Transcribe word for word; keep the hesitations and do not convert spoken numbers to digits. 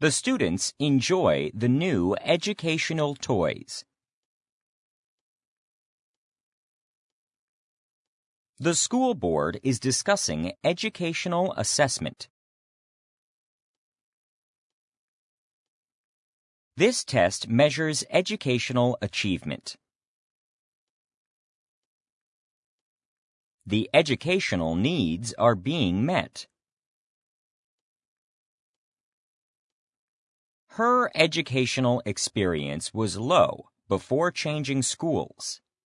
The students enjoy the new educational toys. The school board is discussing educational assessment. This test measures educational achievement. The educational needs are being met. Her educational experience was low before changing schools.